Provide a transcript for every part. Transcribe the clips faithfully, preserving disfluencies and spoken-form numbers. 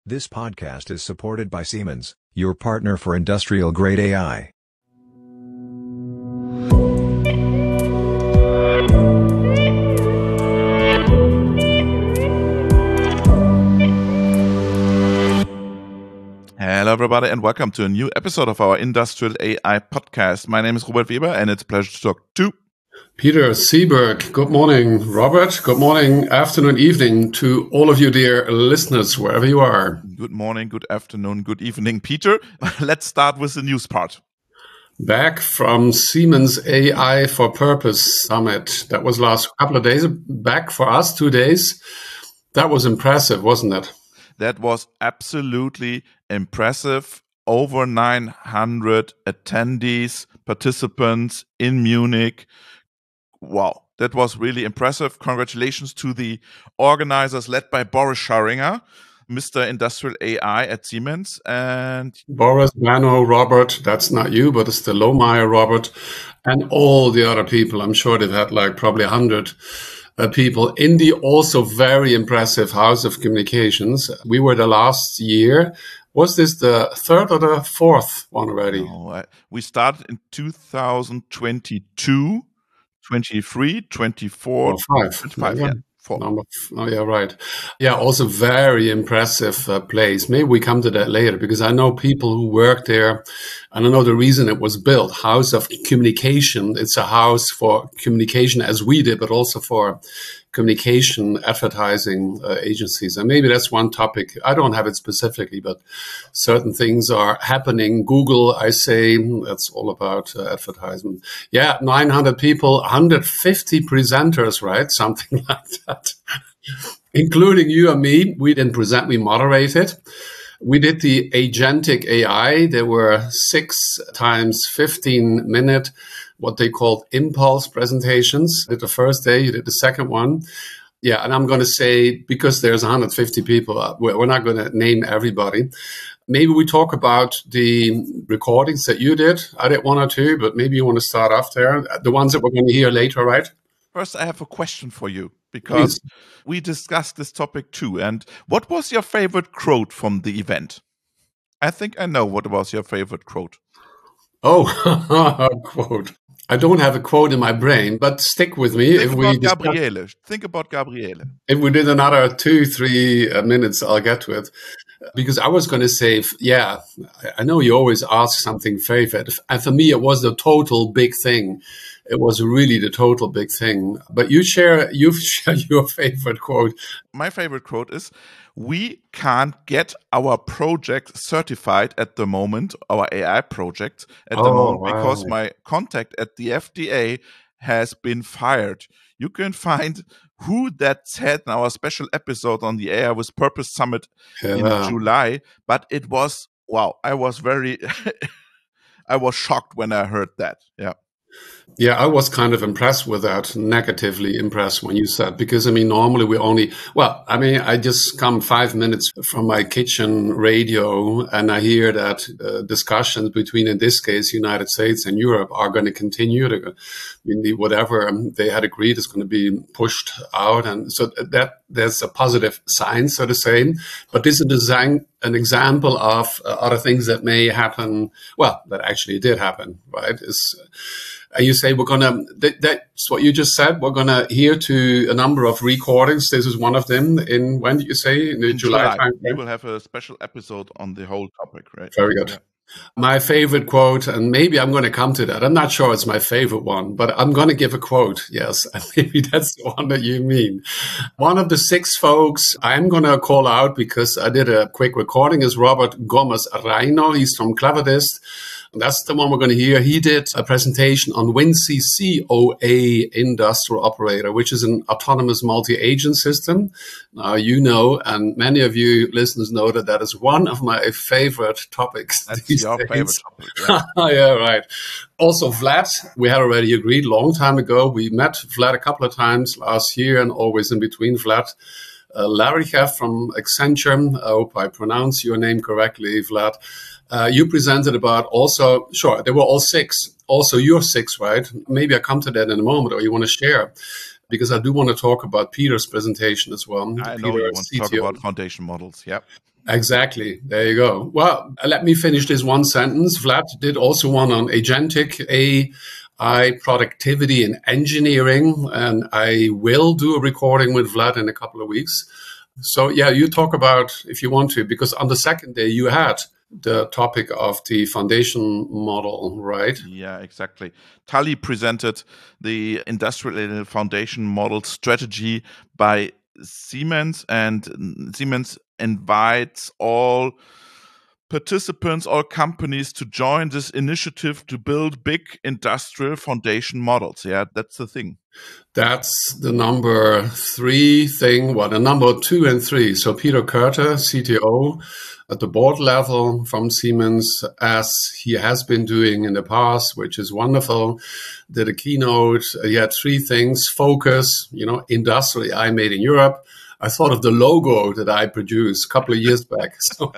This podcast is supported by Siemens, your partner for industrial-grade A I. Hello everybody and welcome to a new episode of our Industrial A I podcast. My name is Robert Weber and it's a pleasure to talk to Peter Seeberg. Good morning, Robert. Good morning, afternoon, evening to all of you dear listeners, wherever you are. Good morning, good afternoon, good evening, Peter. Let's start with the news part. Back from Siemens A I for Purpose Summit. That was last couple of days back for us, two days. That was impressive, wasn't it? That was absolutely impressive. Over nine hundred attendees, participants in Munich. Wow, that was really impressive. Congratulations to the organizers led by Boris Scharinger, Mister Industrial A I at Siemens. And Boris, Mano, Robert, that's not you, but it's the Lohmeyer, Robert, and all the other people. I'm sure they've had like probably one hundred uh, people in the also very impressive House of Communications. We were the last year. Was this the third or the fourth one already? No, I, we started in two thousand twenty-two. twenty-three, twenty-four, or five. twenty-five, yeah. Four. Number, oh, yeah, right. Yeah, also very impressive uh, place. Maybe we come to that later because I know people who work there and I know the reason it was built. House of Communication. It's a house for communication as we did, but also for communication advertising uh, agencies. And maybe that's one topic. I don't have it specifically, but certain things are happening. Google, I say, that's all about uh, advertisement. Yeah, nine hundred people, one hundred fifty presenters, right? Something like that. Including you and me. We didn't present, we moderated. We did the agentic A I. There were six times fifteen minute, what they called impulse presentations. You did the first day, you did the second one. Yeah, and I'm going to say, because there's one hundred fifty people, we're not going to name everybody. Maybe we talk about the recordings that you did. I did one or two, but maybe you want to start off there. The ones that we're going to hear later, right? First, I have a question for you, because Please. We discussed this topic too. And what was your favorite quote from the event? I think I know what was your favorite quote. Oh, quote. I don't have a quote in my brain, but stick with me. Think if about we Gabriele. Think about Gabriele. If we did another two, three uh, minutes, I'll get to it. Because I was going to say, yeah, I know you always ask something favorite. And for me, it was the total big thing. It was really the total big thing. But you share, you share your favorite quote. My favorite quote is, we can't get our project certified at the moment, our A I project at Oh, the moment, wow. because my contact at the F D A has been fired. You can find who that said in our special episode on the A I with Purpose Summit Yeah. in July. But it was, wow, I was very, I was shocked when I heard that. Yeah. Yeah, I was kind of impressed with that, negatively impressed when you said, because I mean, normally we only, well, I mean, I just come five minutes from my kitchen radio and I hear that uh, discussions between, in this case, United States and Europe are going to continue. They're going, I mean, the, whatever they had agreed is going to be pushed out. And so that there's a positive sign, so to say. But this is a design, an example of uh, other things that may happen. Well, that actually did happen, right? Is And you say we're going to, that, that's what you just said, we're going to hear to a number of recordings. This is one of them in, when did you say? In the In July, July, time. we will have a special episode on the whole topic, right? Very good. Yeah. My favorite quote, and maybe I'm going to come to that. I'm not sure it's my favorite one, but I'm going to give a quote. Yes, and maybe that's the one that you mean. One of the six folks I'm going to call out because I did a quick recording is Robert Gomez Reino. He's from Cleverdist. That's the one we're going to hear. He did a presentation on WinCC O A Industrial Operator, which is an autonomous multi-agent system. Now, you know, and many of you listeners know that that is one of my favorite topics. That's these your days. favorite topic. Yeah. Yeah, right. Also, Vlad, we had already agreed long time ago. We met Vlad a couple of times last year and always in between Vlad. Uh, Larichev from Accenture. I hope I pronounce your name correctly, Vlad. Uh, you presented about also, sure, they were all six. Also, you're six, right? Maybe I come to that in a moment, or you want to share, because I do want to talk about Peter's presentation as well. I Peter, know you want C T O. to talk about foundation models. Yep. Exactly. There you go. Well, let me finish this one sentence. Vlad did also one on agentic A I productivity and engineering, and I will do a recording with Vlad in a couple of weeks. So, yeah, you talk about, if you want to, because on the second day you had the topic of the foundation model, right? Yeah, exactly. Tali presented the industrial foundation model strategy by Siemens, and Siemens invites all participants, all companies to join this initiative to build big industrial foundation models. Yeah, that's the thing. That's the number three thing. Well, the number two and three. So Peter Kurte, C T O at the board level from Siemens, as he has been doing in the past, which is wonderful, did a keynote. He had three things: focus, you know, industrial A I made in Europe. I thought of the logo that I produced a couple of years back. So,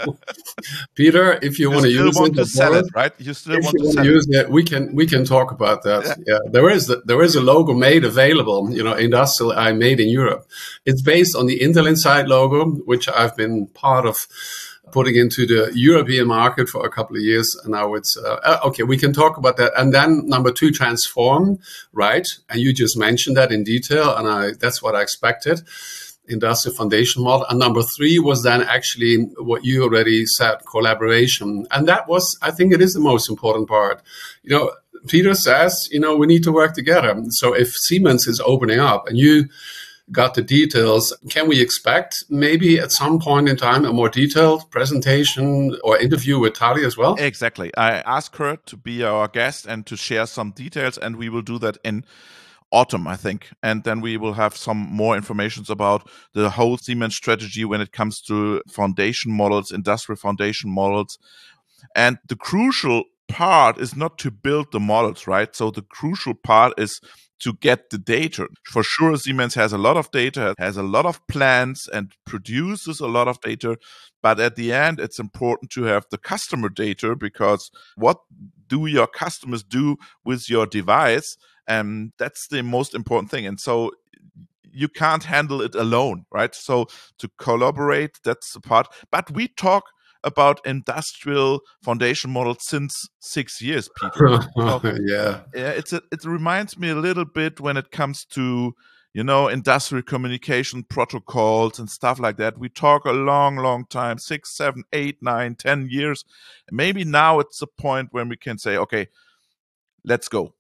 Peter, if you, you want to use want it, to sell it, right? You still if want you to want sell to it. use it, we can we can talk about that. Yeah. yeah, there is there is a logo made available. You know, industrial A I made in Europe. It's based on the Intel Inside logo, which I've been part of putting into the European market for a couple of years. And now it's, uh, okay, we can talk about that. And then number two, transform, right? And you just mentioned that in detail. And I that's what I expected. Industrial foundation model. And number three was then actually what you already said, collaboration. And that was, I think it is the most important part. You know, Peter says, you know, we need to work together. So if Siemens is opening up and you got the details, can we expect maybe at some point in time a more detailed presentation or interview with Tali as well? Exactly. I asked her to be our guest and to share some details, and we will do that in autumn, I think. And then we will have some more information about the whole Siemens strategy when it comes to foundation models, industrial foundation models. And the crucial part is not to build the models, right? So the crucial part is to get the data. For sure, Siemens has a lot of data, has a lot of plans, and produces a lot of data. But at the end, it's important to have the customer data, because what do your customers do with your device? And that's the most important thing. And so you can't handle it alone, right? So to collaborate, that's the part. But we talk about industrial foundation models since six years, Peter. So, yeah, yeah, it's a, it reminds me a little bit when it comes to, you know, industrial communication protocols and stuff like that. We talk a long, long time, six, seven, eight, nine, ten years. Maybe now it's a point when we can say, okay, let's go.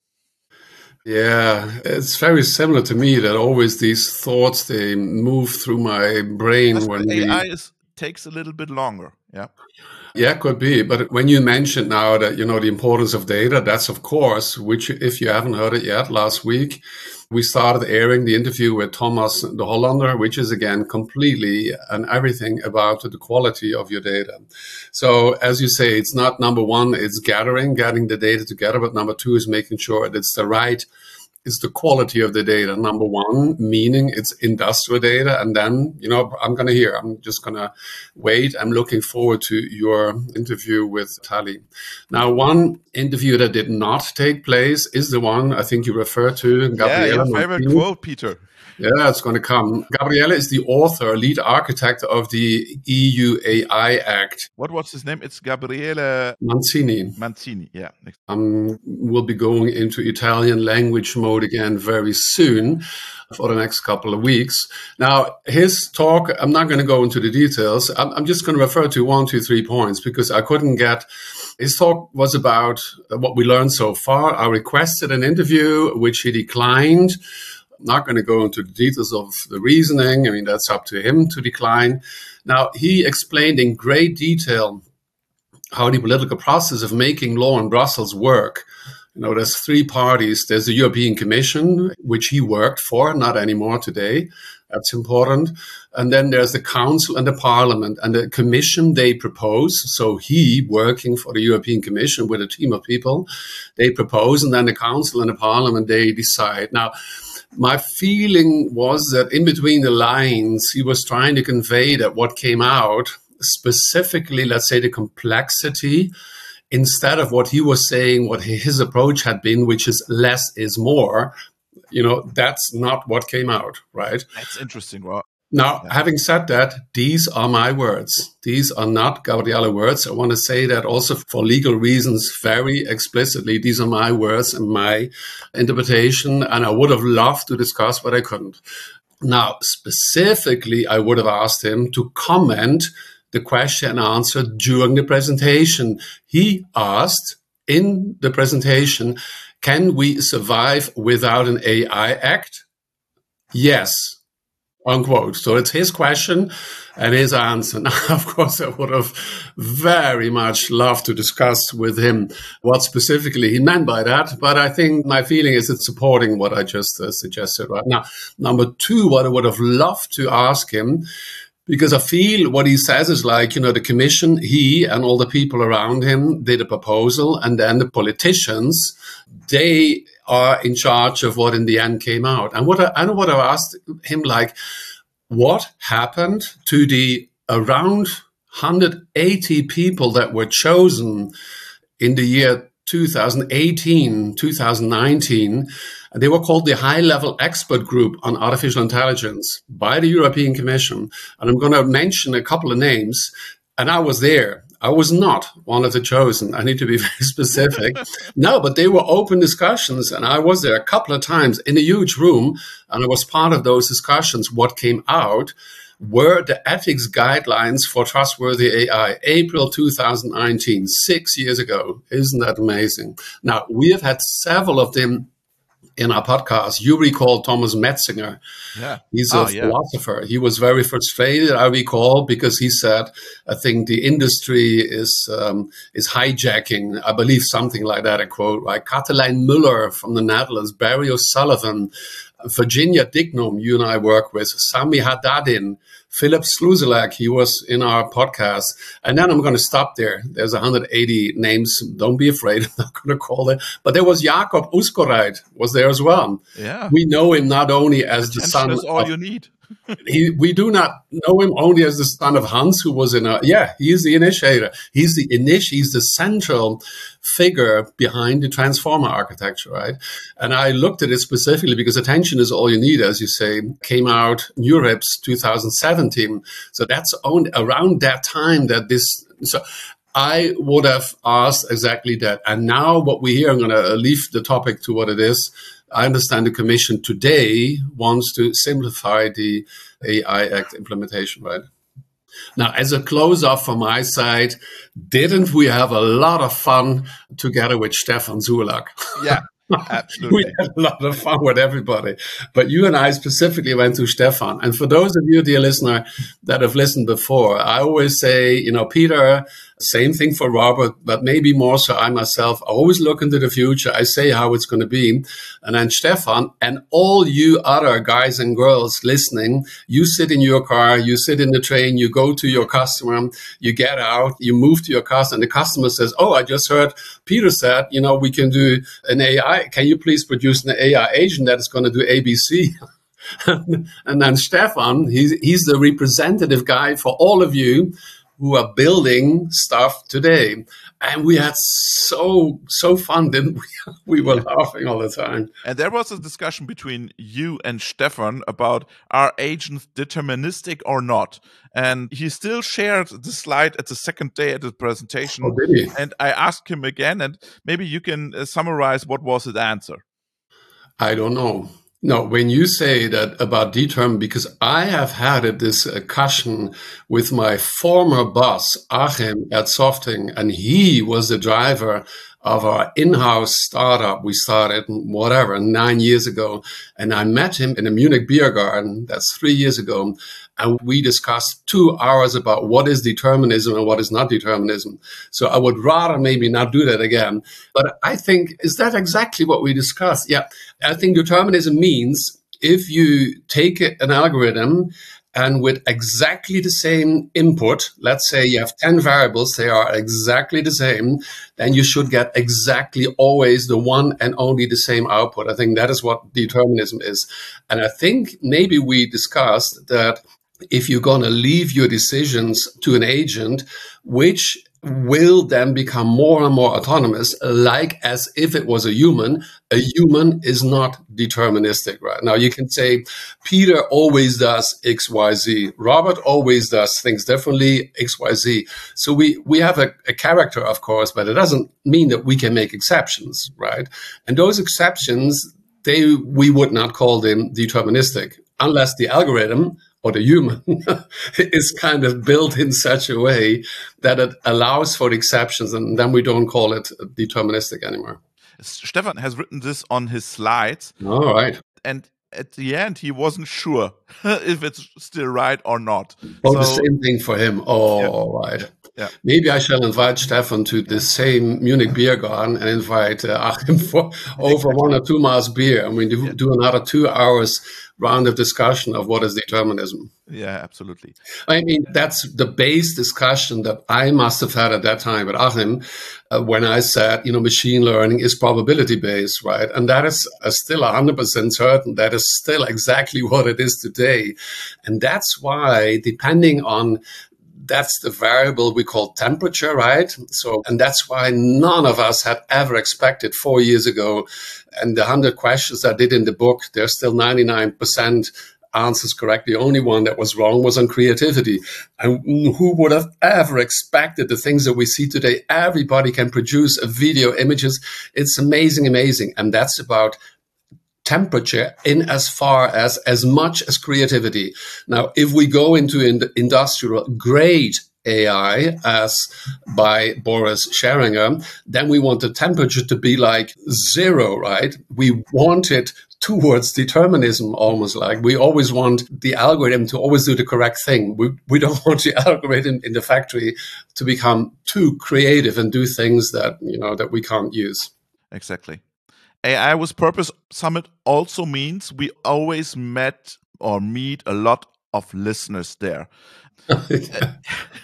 Yeah, it's very similar to me that always these thoughts, they move through my brain. That's when A I we... is, takes a little bit longer. Yeah. Yeah, could be. But when you mentioned now that, you know, the importance of data, that's of course, which if you haven't heard it yet, last week, we started airing the interview with Thomas de Hollander, which is again, completely and everything about the quality of your data. So as you say, it's not number one, it's gathering, getting the data together. But number two is making sure that it's the right is the quality of the data. Number one, meaning it's industrial data. And then, you know, I'm going to hear, I'm just going to wait. I'm looking forward to your interview with Tali. Now, one interview that did not take place is the one I think you referred to, Gabriele. Yeah, your favorite quote, Peter. Yeah, it's going to come. Gabriele is the author, lead architect of the E U A I Act. What was his name? It's Gabriele Mancini. Mancini, yeah. Um, we'll be going into Italian language mode again very soon for the next couple of weeks. Now, his talk, I'm not going to go into the details. I'm, I'm just going to refer to one, two, three points because I couldn't get... His talk was about what we learned so far. I requested an interview, which he declined. Not going to go into the details of the reasoning. I mean, that's up to him to decline. Now, he explained in great detail how the political process of making law in Brussels work. You know, there's three parties. There's the European Commission, which he worked for, not anymore today. That's important. And then there's the Council and the Parliament. And the Commission, they propose. So he, working for the European Commission with a team of people, they propose. And then the Council and the Parliament, they decide. Now, my feeling was that in between the lines, he was trying to convey that what came out, specifically, let's say, the complexity, instead of what he was saying, what his approach had been, which is less is more, you know, that's not what came out, right? That's interesting, Rob. Now, Yeah. having said that, these are my words. These are not Gabriele words. I want to say that also for legal reasons, very explicitly. These are my words and my interpretation, and I would have loved to discuss, but I couldn't. Now, specifically, I would have asked him to comment the question and answer during the presentation. He asked in the presentation, can we survive without an A I Act? Yes, unquote. So it's his question and his answer. Now, of course, I would have very much loved to discuss with him what specifically he meant by that. But I think my feeling is it's supporting what I just uh, suggested right now. Number two, what I would have loved to ask him, because I feel what he says is like, you know, the commission, he and all the people around him did a proposal, and then the politicians, they are in charge of what in the end came out. And what I, I know what I asked him, like, what happened to the around one hundred eighty people that were chosen in the year two thousand eighteen, two thousand nineteen? They were called the High-Level Expert Group on Artificial Intelligence by the European Commission. And I'm going to mention a couple of names. And I was there. I was not one of the chosen. I need to be very specific. No, but they were open discussions. And I was there a couple of times in a huge room. And I was part of those discussions. What came out were the ethics guidelines for trustworthy A I, April two thousand nineteen, six years ago. Isn't that amazing? Now, we have had several of them in our podcast. You recall Thomas Metzinger. Yeah. He's a oh, yeah. philosopher. He was very frustrated, I recall, because he said, I think the industry is um, is hijacking, I believe something like that, a quote, right? Katelijne Müller from the Netherlands, Barry O'Sullivan, Virginia Dignum, you and I work with, Sami Haddadin, Philip Sluzelak, he was in our podcast. And then I'm going to stop there. There's one hundred eighty names. Don't be afraid. I'm not going to call it. But there was Jakob Uskoreit was there as well. Yeah. We know him not only as the Attention son is all of, you need. he, we do not know him only as the son of Hans, who was in a, yeah, he is the initiator. He's the init, he's the central figure behind the transformer architecture, right? And I looked at it specifically because Attention is All You Need, as you say, came out NeurIPS two thousand seventeen. So that's on, around that time that this, so I would have asked exactly that. And now what we hear, I'm going to leave the topic to what it is. I understand the Commission today wants to simplify the A I Act implementation, right? Now, as a close-off from my side, didn't we have a lot of fun together with Stefan Zulak? Yeah, absolutely. We had a lot of fun with everybody. But you and I specifically went to Stefan. And for those of you, dear listener, that have listened before, I always say, you know, Peter, same thing for Robert, but maybe more so I myself, I always look into the future. I say how it's going to be. And then Stefan and all you other guys and girls listening, you sit in your car, you sit in the train, you go to your customer, you get out, you move to your customer, and the customer says, oh, I just heard Peter said, you know, we can do an A I. Can you please produce an A I agent that is going to do A B C? And then Stefan, he's, he's the representative guy for all of you who are building stuff today. And we had so, so fun, didn't we? We were laughing all the time. And there was a discussion between you and Stefan about, are agents deterministic or not? And he still shared the slide at the second day at the presentation. Oh, did he? And I asked him again, and maybe you can uh, summarize what was his answer. I don't know. No, when you say that about determined, because I have had a discussion with my former boss, Achim, at Softing, and he was the driver of our in-house startup we started, whatever, nine years ago. And I met him in a Munich beer garden, that's three years ago, and we discussed two hours about what is determinism and what is not determinism. So I would rather maybe not do that again. But I think, is that exactly what we discussed? Yeah, I think determinism means if you take an algorithm and with exactly the same input, let's say you have ten variables, they are exactly the same, then you should get exactly always the one and only the same output. I think that is what determinism is. And I think maybe we discussed that if you're going to leave your decisions to an agent, which will then become more and more autonomous, like as if it was a human. A human is not deterministic, right? Now you can say Peter always does X, Y, Z. Robert always does things differently, X, Y, Z. So we, we have a, a character, of course, but it doesn't mean that we can make exceptions, right? And those exceptions, they we would not call them deterministic unless the algorithm or the human is kind of built in such a way that it allows for the exceptions, and then we don't call it deterministic anymore. Stefan has written this on his slides. All right. And at the end, he wasn't sure if it's still right or not. Oh, so, the same thing for him. Oh, yeah. All right. Yeah. Maybe I shall invite Stefan to the same Munich beer garden and invite uh, Achim for over one or two miles beer. I mean, do, yeah. do another two hours round of discussion of what is determinism. Yeah, absolutely. I mean, that's the base discussion that I must have had at that time with Achim uh, when I said, you know, machine learning is probability based, right? And that is uh, still one hundred percent certain. That is still exactly what it is today. And that's why, depending on that's the variable we call temperature, right? So, and that's why none of us had ever expected four years ago. And the one hundred questions I did in the book, there's still ninety-nine percent answers correct. The only one that was wrong was on creativity. And who would have ever expected the things that we see today? Everybody can produce a video, images. It's amazing, amazing. And that's about temperature in as far as as much as creativity. Now, if we go into in industrial grade A I, as by Boris Scheringer, then we want the temperature to be like zero, right? We want it towards determinism, almost like we always want the algorithm to always do the correct thing. We we don't want the algorithm in the factory to become too creative and do things that, you know, that we can't use. Exactly. A I with Purpose Summit also means we always met or meet a lot of listeners there. Yeah.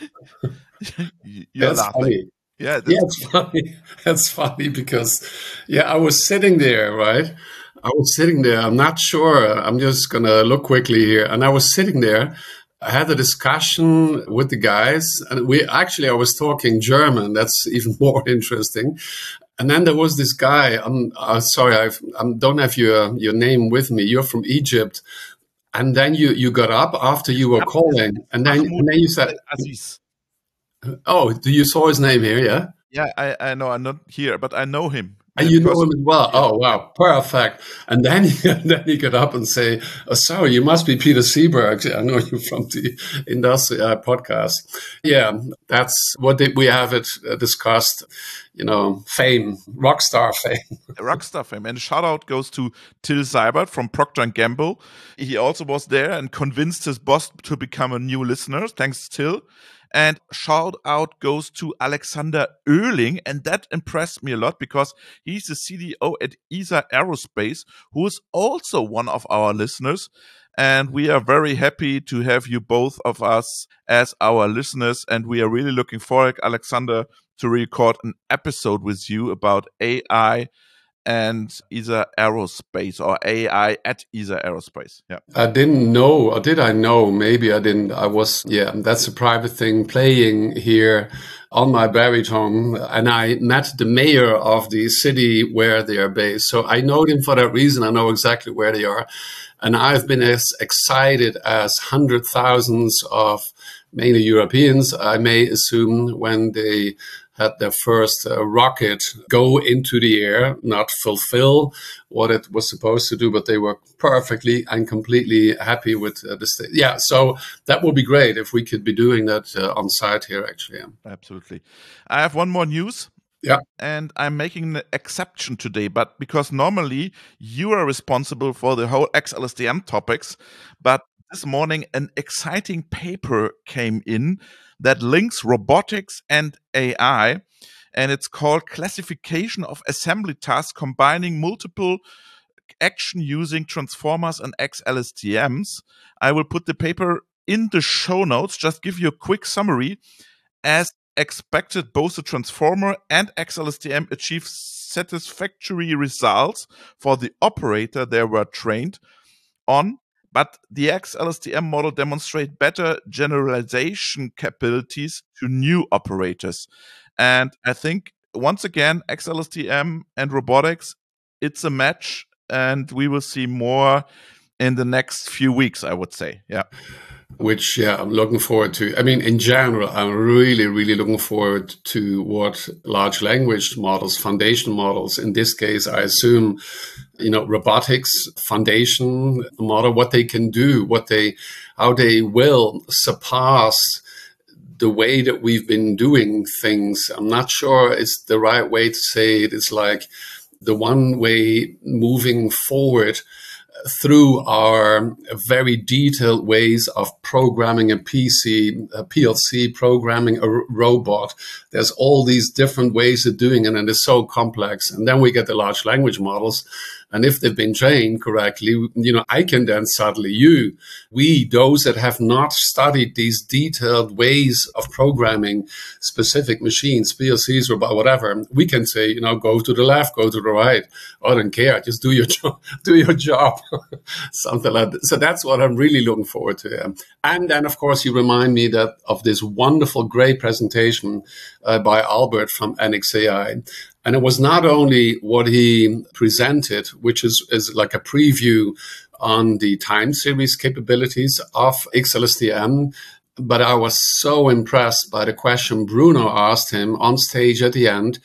You're that's laughing. Funny. Yeah, that's, yeah, it's funny. That's funny because, yeah, I was sitting there, right? I was sitting there. I'm not sure. I'm just going to look quickly here. And I was sitting there. I had a discussion with the guys. And we actually, I was talking German. That's even more interesting. And then there was this guy. I'm uh, sorry, I don't have your your name with me. You're from Egypt, and then you, you got up after you were calling, and then and then you said, Aziz. "Oh, do you saw his name here? Yeah, yeah. I, I know. I'm not here, but I know him. And you know him as well. Yeah. Oh, wow. Perfect. And then he, then he got up and say, oh, sorry, you must be Peter Seberg. I know you from the Industry uh, podcast. Yeah, that's what did we have it uh, discussed, you know, fame, rock star fame. rock star fame. And a shout out goes to Till Seibert from Procter and Gamble. He also was there and convinced his boss to become a new listener. Thanks, Till. And shout out goes to Alexander Oehling, and that impressed me a lot because he's the C D O at E S A Aerospace, who is also one of our listeners. And we are very happy to have you both of us as our listeners, and we are really looking forward, Alexander, to record an episode with you about A I and E S A Aerospace, or A I at E S A Aerospace. Yeah. I didn't know, or did I know? Maybe I didn't. I was, yeah, that's a private thing, playing here on my baritone. And I met the mayor of the city where they are based. So I know them for that reason. I know exactly where they are. And I've been as excited as hundred thousands of mainly Europeans, I may assume, when they had their first uh, rocket go into the air, not fulfill what it was supposed to do, but they were perfectly and completely happy with uh, the state. Yeah, so that would be great if we could be doing that uh, on site here, actually. Yeah. Absolutely. I have one more news. Yeah. And I'm making an exception today, but because normally you are responsible for the whole X L S T M topics, but this morning an exciting paper came in that links robotics and A I, and it's called Classification of Assembly Tasks Combining Multiple Action Using Transformers and X L S T Ms. I will put the paper in the show notes, just give you a quick summary. As expected, both the transformer and X L S T M achieve satisfactory results for the operator they were trained on, But the X L S T M model demonstrate better generalization capabilities to new operators. And I think, once again, X L S T M and robotics, it's a match, and we will see more in the next few weeks, I would say. Yeah. Which, yeah, I'm looking forward to. I mean, in general, I'm really, really looking forward to what large language models, foundation models, in this case, I assume, you know, robotics foundation model, what they can do, what they, how they will surpass the way that we've been doing things. I'm not sure it's the right way to say it. It's like the one way moving forward through our very detailed ways of programming a P C, a P L C, programming a r- robot. There's all these different ways of doing it, and it's so complex. And then we get the large language models. And if they've been trained correctly, you know, I can then suddenly, you, we, those that have not studied these detailed ways of programming specific machines, P L Cs, or whatever, we can say, you know, go to the left, go to the right. I don't care. Just do your job. Do your job. Something like that. So that's what I'm really looking forward to. And then, of course, you remind me that of this wonderful, great presentation uh, by Albert from N X A I. And it was not only what he presented, which is, is like a preview on the time series capabilities of X L S T M, but I was so impressed by the question Bruno asked him on stage at the end,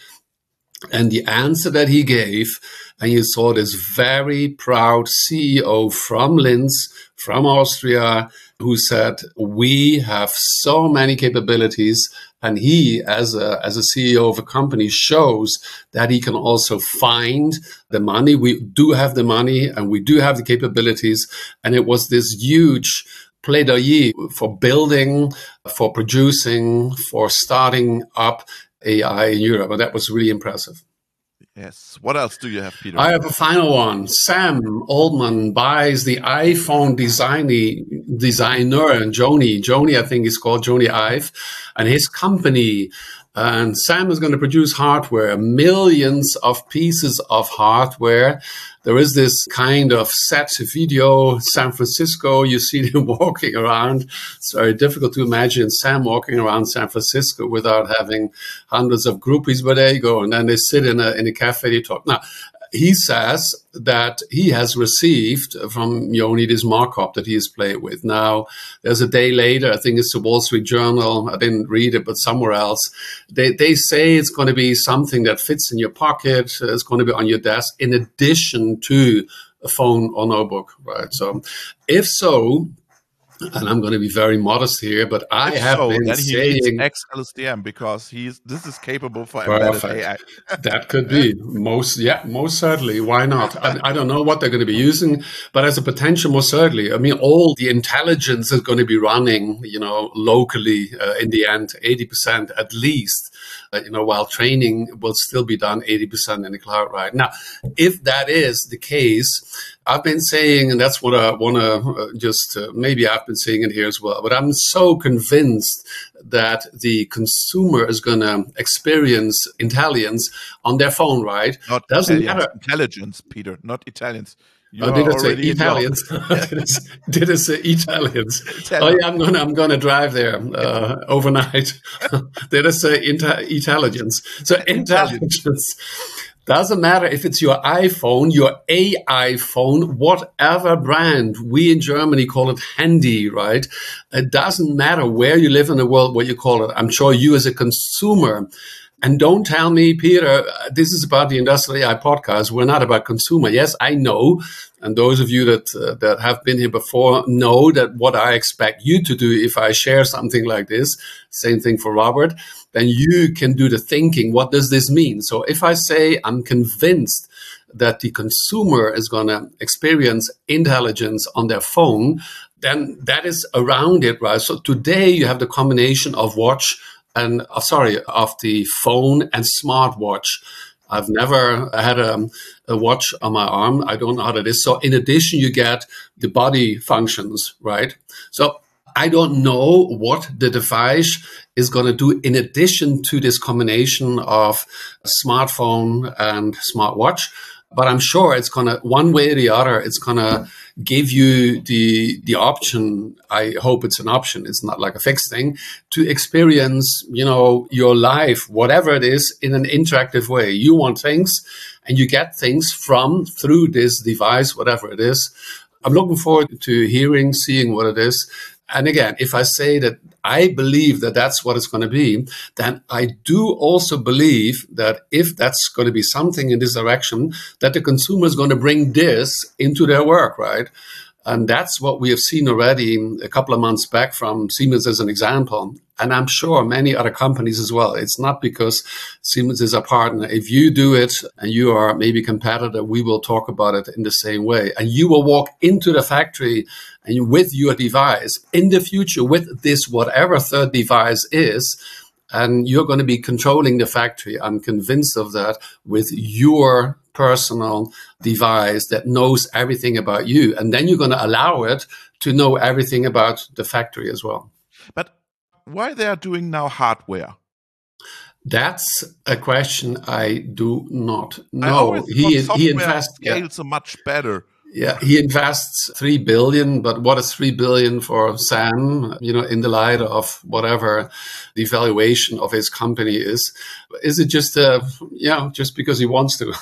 and the answer that he gave. And you saw this very proud C E O from Linz, from Austria, who said, we have so many capabilities. And he, as a, as a C E O of a company, shows that he can also find the money. We do have the money and we do have the capabilities. And it was this huge plaidoyer for building, for producing, for starting up A I in Europe. And that was really impressive. Yes. What else do you have, Peter? I have a final one. Sam Altman buys the iPhone designy, designer and Jony. Jony, I think is called Jony Ive, and his company. And Sam is going to produce hardware, millions of pieces of hardware. There is this kind of set video, San Francisco. You see them walking around. It's very difficult to imagine Sam walking around San Francisco without having hundreds of groupies. But there you go. And then they sit in a, in a cafe, they talk. Now, he says that he has received from Jony this markup that he has played with. Now, there's a day later, I think it's the Wall Street Journal. I didn't read it, but somewhere else. They they say it's going to be something that fits in your pocket. It's going to be on your desk in addition to a phone or notebook, right? So if so, and I'm going to be very modest here, but I if have so, been then he saying needs X L S T M because he's this is capable for embedded A I. That could be most, yeah, most certainly. Why not? I, I don't know what they're going to be using, but as a potential, most certainly. I mean, all the intelligence is going to be running, you know, locally uh, in the end, eighty percent at least. Uh, you know, while training will still be done eighty percent in the cloud, right? Now, if that is the case, I've been saying, and that's what I want to uh, just, uh, maybe I've been saying it here as well, but I'm so convinced that the consumer is going to experience intelligence on their phone, right? Not Doesn't Italians, matter. Intelligence, Peter, not Italians. You Oh, did I say already in Italians? Europe. did, I, did I say Italians? Italian. Oh yeah, I'm gonna I'm gonna drive there uh, overnight. Did I say inter- intelligence? So intelligence doesn't matter if it's your iPhone, your A I phone, whatever brand. We in Germany call it handy, right? It doesn't matter where you live in the world, what you call it. I'm sure you as a consumer. And don't tell me, Peter, this is about the Industrial A I podcast. We're not about consumer. Yes, I know. And those of you that uh, that have been here before know that what I expect you to do if I share something like this, same thing for Robert, then you can do the thinking. What does this mean? So if I say I'm convinced that the consumer is going to experience intelligence on their phone, then that is around it, right? So today you have the combination of watch and uh, sorry, of the phone and smartwatch. I've never had a, a watch on my arm. I don't know how that is. So in addition, you get the body functions, right? So I don't know what the device is going to do in addition to this combination of smartphone and smartwatch. But I'm sure it's going to, one way or the other, it's going to give you the the option. I hope it's an option. It's not like a fixed thing to experience, you know, your life, whatever it is, in an interactive way. You want things and you get things from, through this device, whatever it is. I'm looking forward to hearing, seeing what it is. And again, if I say that I believe that that's what it's going to be, then I do also believe that if that's going to be something in this direction, that the consumer is going to bring this into their work, right? And that's what we have seen already a couple of months back from Siemens as an example. And I'm sure many other companies as well. It's not because Siemens is a partner. If you do it and you are maybe a competitor, we will talk about it in the same way. And you will walk into the factory and you, with your device in the future, with this whatever third device is, and you're going to be controlling the factory. I'm convinced of that, with your personal device that knows everything about you. And then you're going to allow it to know everything about the factory as well. But why they are doing now hardware? That's a question I do not know. He he invests scales yeah. much better. Yeah, he invests three billion, but what is three billion for Sam? You know, in the light of whatever the valuation of his company is, is it just uh, yeah, just because he wants to?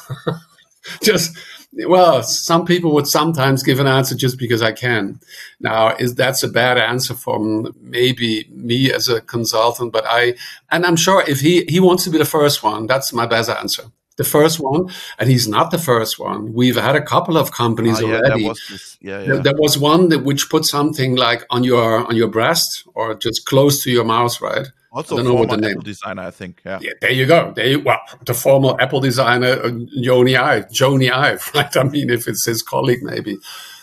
just well, some people would sometimes give an answer just because I can. Now, is that's a bad answer from maybe me as a consultant, but I and I'm sure if he he wants to be the first one, that's my best answer. The first one, and he's not the first one. We've had a couple of companies oh, yeah, already. There was, this, yeah, yeah. There, there was one that which put something like on your on your breast or just close to your mouth, right? Also, I don't know what the Apple name. designer, I think. Yeah. yeah, there you go. There, you, well, the former Apple designer, uh, Jony Ive, Jony Ive, right? I mean, if it's his colleague, maybe.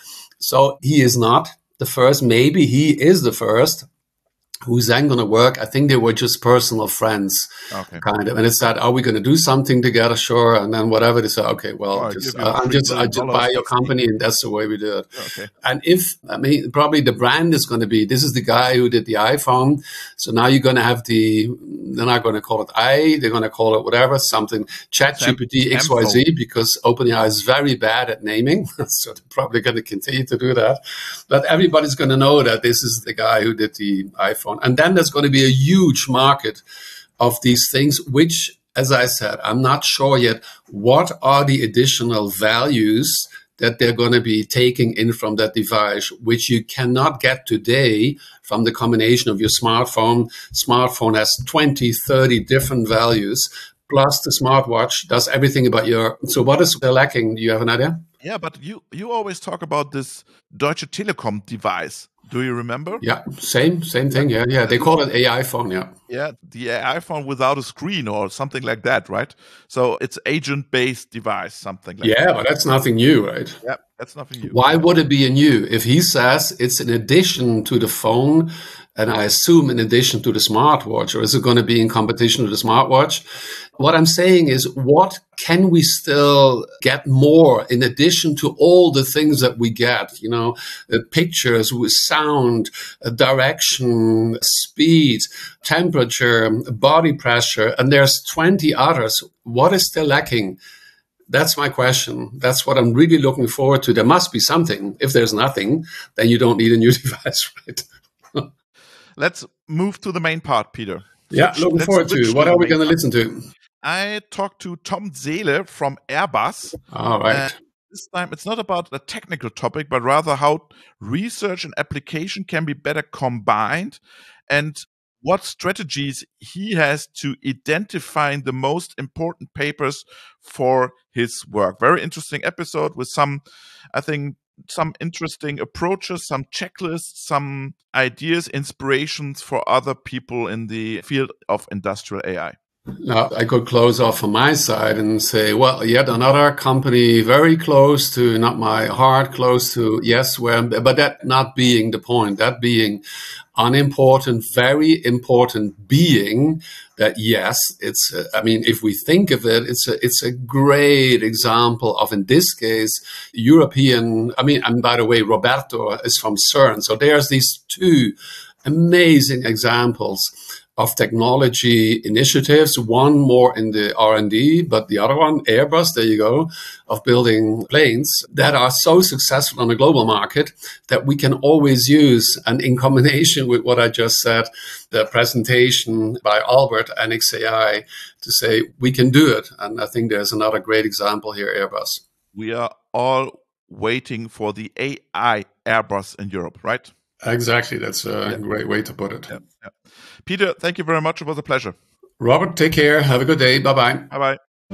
So he is not the first. Maybe he is the first. Who's then going to work? I think they were just personal friends, okay. kind of. And it said, "Are we going to do something together?" Sure. And then whatever they said, okay, well, oh, just, uh, I'm just, I just buy your company, and that's the way we do it. Okay. And if I mean, probably the brand is going to be, this is the guy who did the iPhone. So now you're going to have the, they're not going to call it I, they're going to call it whatever, something ChatGPT X Y Z, because OpenAI is very bad at naming, so they're probably going to continue to do that. But everybody's going to know that this is the guy who did the iPhone. And then there's going to be a huge market of these things, which, as I said, I'm not sure yet what are the additional values that they're going to be taking in from that device, which you cannot get today from the combination of your smartphone. Smartphone has twenty, thirty different values, plus the smartwatch does everything about your... So what is lacking? Do you have an idea? Yeah, but you, you always talk about this Deutsche Telekom device. Do you remember? Yeah, same same thing. Yeah, yeah. They call it A I phone. Yeah, yeah, the A I phone without a screen or something like that, right? So it's agent-based device, something like yeah, that. Yeah, but that's nothing new, right? Yeah, that's nothing new. Why would it be a new? If he says it's in addition to the phone, and I assume in addition to the smartwatch, or is it going to be in competition with the smartwatch? What I'm saying is, what can we still get more in addition to all the things that we get? You know, uh, pictures with sound, uh, direction, speed, temperature, body pressure, and there's twenty others. What is still lacking? That's my question. That's what I'm really looking forward to. There must be something. If there's nothing, then you don't need a new device, right? Let's move to the main part, Peter. Yeah, switch, looking forward to. What are we going to listen to? I talked to Tom Seele from Airbus. All right. Uh, this time it's not about a technical topic, but rather how research and application can be better combined, and what strategies he has to identify the most important papers for his work. Very interesting episode with some, I think, some interesting approaches, some checklists, some ideas, inspirations for other people in the field of industrial A I. Now, I could close off on my side and say, well, yet another company very close to, not my heart, close to, yes, where, but that not being the point, that being unimportant, very important being that, yes, it's, uh, I mean, if we think of it, it's a, it's a great example of, in this case, European, I mean, and by the way, Roberto is from CERN. So there's these two amazing examples of technology initiatives, one more in the R and D, but the other one, Airbus, there you go, of building planes that are so successful on the global market that we can always use. And in combination with what I just said, the presentation by Albert and X A I to say we can do it. And I think there's another great example here, Airbus. We are all waiting for the A I Airbus in Europe, right? Exactly. That's a yeah. great way to put it. Yeah. Yeah. Peter, thank you very much. It was a pleasure. Robert, take care. Have a good day. Bye-bye. Bye-bye.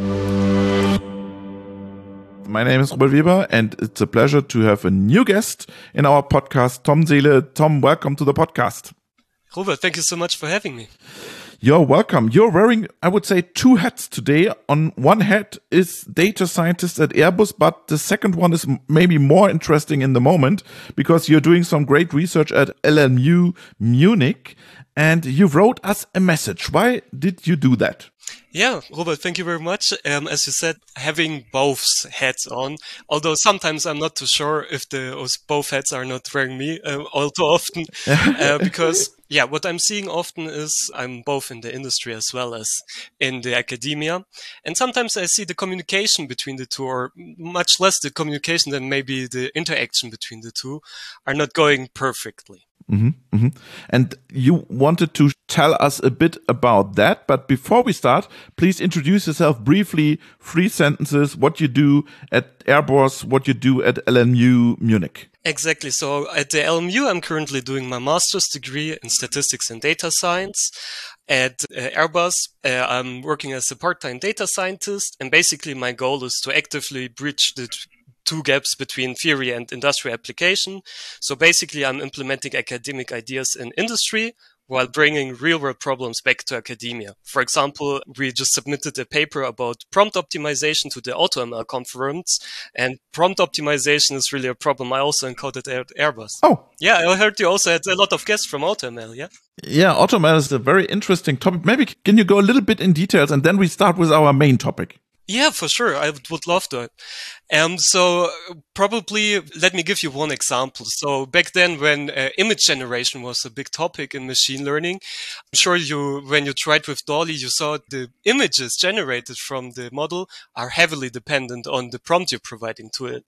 My name is Robert Weber, and it's a pleasure to have a new guest in our podcast, Tom Seele. Tom, welcome to the podcast. Robert, thank you so much for having me. You're welcome. You're wearing, I would say, two hats today. On one hat is data scientist at Airbus, but the second one is maybe more interesting in the moment because you're doing some great research at L M U Munich and you wrote us a message. Why did you do that? Yeah, Robert, thank you very much. Um, as you said, having both hats on, although sometimes I'm not too sure if the both hats are not wearing me uh, all too often, uh, because yeah, what I'm seeing often is I'm both in the industry as well as in the academia. And sometimes I see the communication between the two, or much less the communication than maybe the interaction between the two, are not going perfectly. Mm-hmm, mm-hmm. And you wanted to tell us a bit about that. But before we start, please introduce yourself briefly, three sentences, what you do at Airbus, what you do at L M U Munich. Exactly. So at the L M U, I'm currently doing my master's degree in statistics and data science. At uh, Airbus, uh, I'm working as a part-time data scientist. And basically my goal is to actively bridge the two gaps between theory and industrial application. So basically, I'm implementing academic ideas in industry while bringing real-world problems back to academia. For example, we just submitted a paper about prompt optimization to the AutoML conference, and prompt optimization is really a problem I also encountered at Airbus. Oh. Yeah, I heard you also had a lot of guests from AutoML, yeah? Yeah, AutoML is a very interesting topic. Maybe can you go a little bit in details, and then we start with our main topic. Yeah, for sure. I would love to. Um, so probably let me give you one example. So back then when uh, image generation was a big topic in machine learning, I'm sure you, when you tried with DALL-E, you saw the images generated from the model are heavily dependent on the prompt you're providing to it.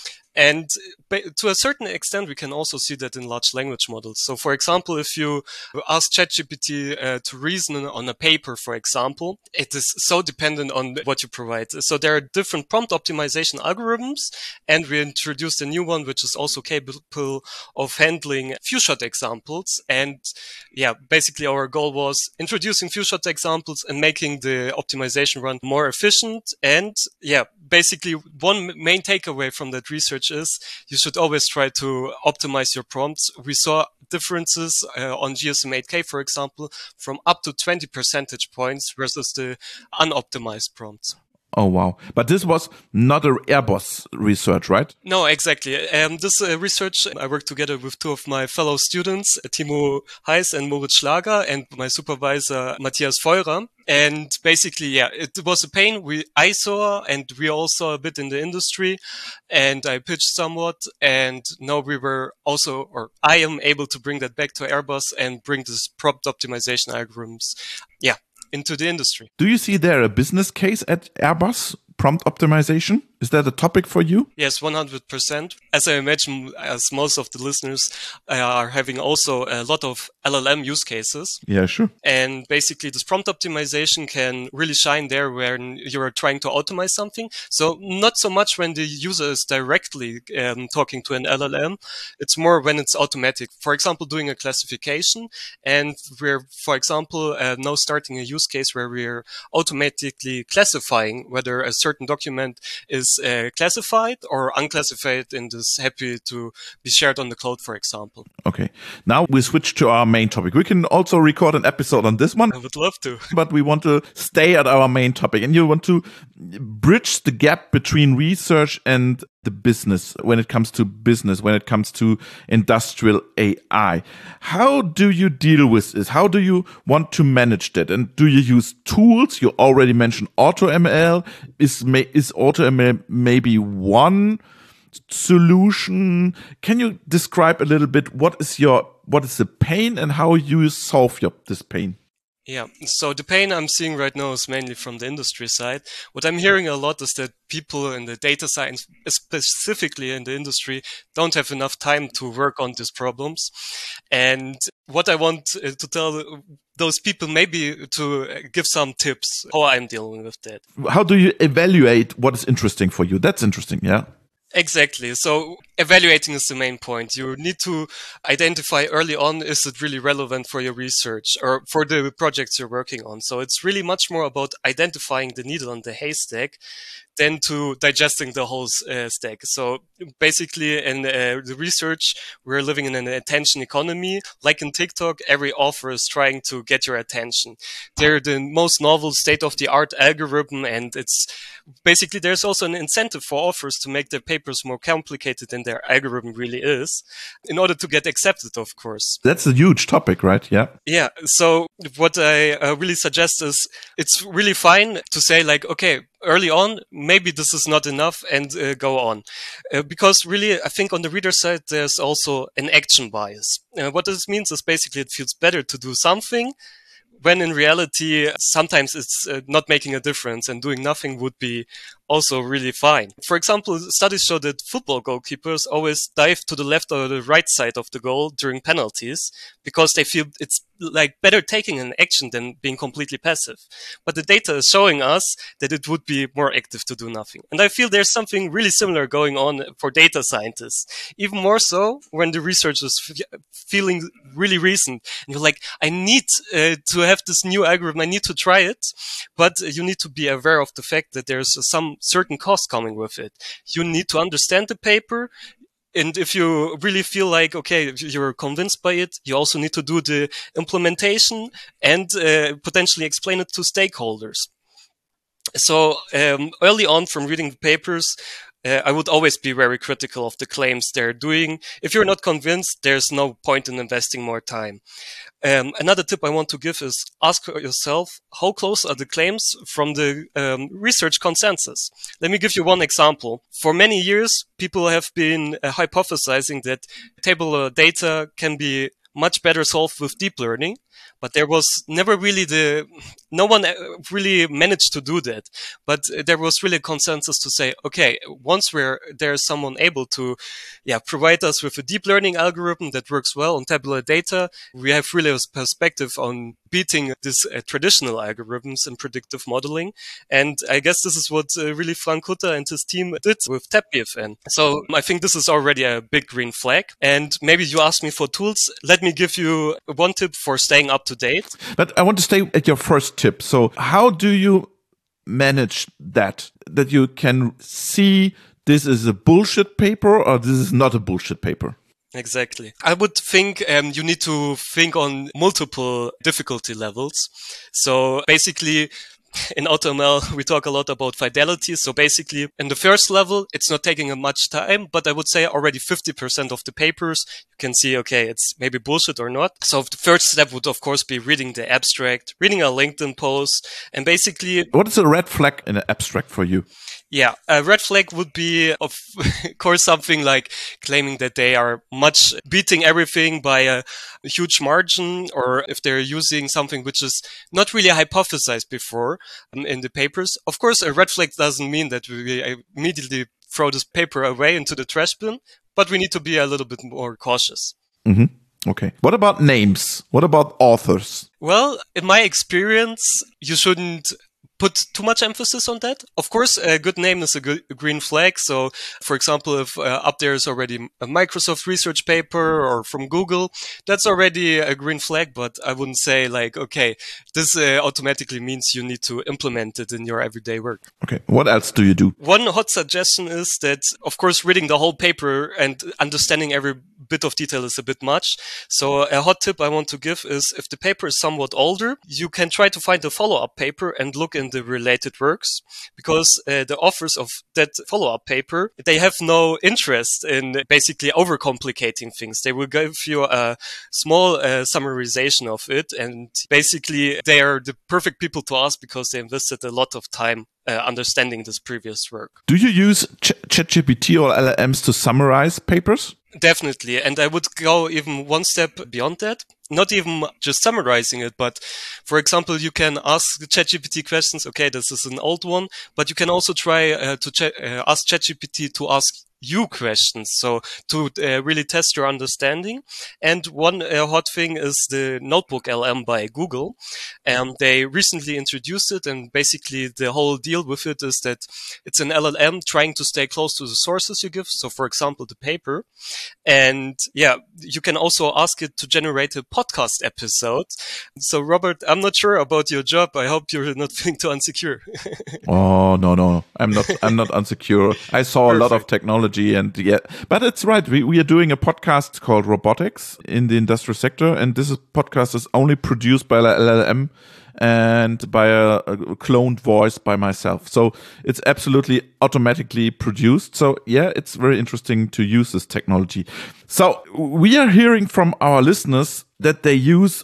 And to a certain extent, we can also see that in large language models. So, for example, if you ask ChatGPT uh, to reason on a paper, for example, it is so dependent on what you provide. So there are different prompt optimization algorithms, and we introduced a new one, which is also capable of handling few-shot examples. And yeah, basically our goal was introducing few-shot examples and making the optimization run more efficient. And yeah, basically one main takeaway from that research is you should always try to optimize your prompts. We saw differences uh, on G S M eight K, for example, from up to twenty percentage points versus the unoptimized prompts. Oh, wow. But this was not a Airbus research, right? No, exactly. Um, this uh, research, I worked together with two of my fellow students, Timo Heiss and Moritz Schlager, and my supervisor, Matthias Feurer. And basically, yeah, it was a pain we I saw, and we all saw a bit in the industry, and I pitched somewhat, and now we were also, or I am able to bring that back to Airbus and bring this prompt optimization algorithms, yeah, into the industry. Do you see there a business case at Airbus? Prompt optimization? Is that a topic for you? Yes, one hundred percent. As I imagine, as most of the listeners are having also a lot of L L M use cases. Yeah, sure. And basically this prompt optimization can really shine there when you're trying to automate something. So not so much when the user is directly um, talking to an L L M. It's more when it's automatic. For example, doing a classification. And we're, for example, uh, now starting a use case where we're automatically classifying whether a certain document is Uh, classified or unclassified and is happy to be shared on the cloud, for example. Okay. Now we switch to our main topic. We can also record an episode on this one. I would love to. But we want to stay at our main topic. And you want to bridge the gap between research and the business when it comes to business, when it comes to industrial A I. How do you deal with this? How do you want to manage that? And do you use tools? You already mentioned AutoML. Is, is AutoML maybe one solution? Can you describe a little bit what is your what is the pain and how you solve your, this pain? Yeah, so the pain I'm seeing right now is mainly from the industry side. What I'm hearing a lot is that people in the data science, specifically in the industry, don't have enough time to work on these problems. And what I want to tell those people, maybe to give some tips how I'm dealing with that. How do you evaluate what is interesting for you? That's interesting, yeah. Exactly. So evaluating is the main point. You need to identify early on, is it really relevant for your research or for the projects you're working on? So it's really much more about identifying the needle on the haystack than to digesting the whole uh, stack. So basically in uh, the research, we're living in an attention economy. Like in TikTok, every author is trying to get your attention. They're the most novel state-of-the-art algorithm, and it's basically there's also an incentive for authors to make their papers more complicated than their algorithm really is, in order to get accepted, of course. That's a huge topic, right? Yeah. Yeah. So what I uh, really suggest is it's really fine to say like, okay, early on, maybe this is not enough and uh, go on. Uh, because really, I think on the reader side, there's also an action bias. Uh, what this means is basically it feels better to do something when in reality, sometimes it's uh, not making a difference and doing nothing would be also really fine. For example, studies show that football goalkeepers always dive to the left or the right side of the goal during penalties because they feel it's like better taking an action than being completely passive. But the data is showing us that it would be more active to do nothing. And I feel there's something really similar going on for data scientists, even more so when the research is f- feeling really recent. And you're like, I need uh, to have this new algorithm. I need to try it. But you need to be aware of the fact that there's some certain cost coming with it. You need to understand the paper. And if you really feel like, okay, you're convinced by it, you also need to do the implementation and uh, potentially explain it to stakeholders. So um, early on from reading the papers, uh, I would always be very critical of the claims they're doing. If you're not convinced, there's no point in investing more time. Um, another tip I want to give is ask yourself, how close are the claims from the um, research consensus? Let me give you one example. For many years, people have been uh, hypothesizing that tabular data can be much better solved with deep learning, but there was never really the, no one really managed to do that. But there was really a consensus to say, okay, once we're, there's someone able to, yeah, provide us with a deep learning algorithm that works well on tabular data, we have really a perspective on beating these uh, traditional algorithms in predictive modeling. And I guess this is what uh, really Frank Hutter and his team did with TabBFN. So I think this is already a big green flag. And maybe you asked me for tools. Let me give you one tip for staying up to date. But I want to stay at your first tip. So how do you manage that, that you can see this is a bullshit paper or this is not a bullshit paper? Exactly. I would think um, you need to think on multiple difficulty levels. So basically, in AutoML, we talk a lot about fidelity. So basically, in the first level, it's not taking much time, but I would say already fifty percent of the papers, you can see, okay, it's maybe bullshit or not. So the first step would, of course, be reading the abstract, reading a LinkedIn post, and basically... What is a red flag in an abstract for you? Yeah, a red flag would be, of course, something like claiming that they are much beating everything by a huge margin, or if they're using something which is not really hypothesized before um, in the papers. Of course, a red flag doesn't mean that we immediately throw this paper away into the trash bin, but we need to be a little bit more cautious. Mm-hmm. Okay. What about names? What about authors? Well, in my experience, you shouldn't put too much emphasis on that. Of course, a good name is a good a green flag. So, for example, if uh, up there is already a Microsoft research paper or from Google, that's already a green flag. But I wouldn't say like, okay, this uh, automatically means you need to implement it in your everyday work. Okay. What else do you do? One hot suggestion is that, of course, reading the whole paper and understanding every bit of detail is a bit much. So a hot tip I want to give is if the paper is somewhat older, you can try to find a follow-up paper and look in the related works, because uh, the authors of that follow-up paper, they have no interest in basically overcomplicating things. They will give you a small uh, summarization of it, and basically they are the perfect people to ask because they invested a lot of time Uh, understanding this previous work. Do you use Ch- ChatGPT or L L Ms to summarize papers? Definitely. And I would go even one step beyond that. not even just summarizing it, but for example, you can ask ChatGPT questions. Okay, this is an old one, but you can also try uh, to ch- uh, ask ChatGPT to ask you questions, so to uh, really test your understanding. And one uh, hot thing is the Notebook L M by Google. Um, they recently introduced it, and basically the whole deal with it is that it's an L L M trying to stay close to the sources you give. So for example, the paper. And yeah, you can also ask it to generate a podcast episode. So Robert, I'm not sure about your job. I hope you're not feeling too insecure. Oh, no, no, I'm not, I'm not insecure. I saw Perfect. a lot of technology, and yeah, but it's right. We, we are doing a podcast called Robotics in the industrial sector. And this is, podcast is only produced by L L M and by a, a cloned voice by myself. So it's absolutely automatically produced. So yeah, it's very interesting to use this technology. So we are hearing from our listeners that they use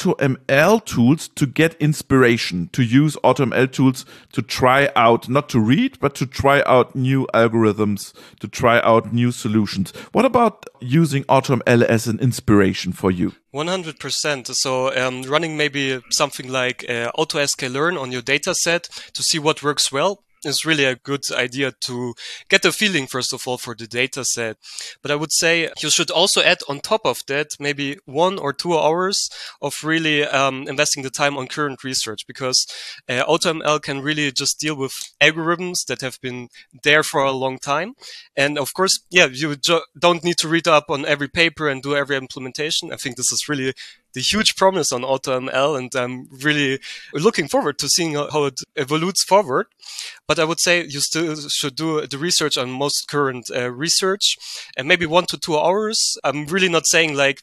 AutoML tools to get inspiration, to use AutoML tools to try out, not to read, but to try out new algorithms, to try out new solutions. What about using AutoML as an inspiration for you? one hundred percent. So um, running maybe something like uh, AutoSKLearn on your data set to see what works well is really a good idea to get a feeling, first of all, for the data set. But I would say you should also add on top of that maybe one or two hours of really um, investing the time on current research, because uh, AutoML can really just deal with algorithms that have been there for a long time. And of course, yeah, you jo- don't need to read up on every paper and do every implementation. I think this is really the huge promise on AutoML, and I'm really looking forward to seeing how it evolves forward. But I would say you still should do the research on most current uh, research, and maybe one to two hours. I'm really not saying like,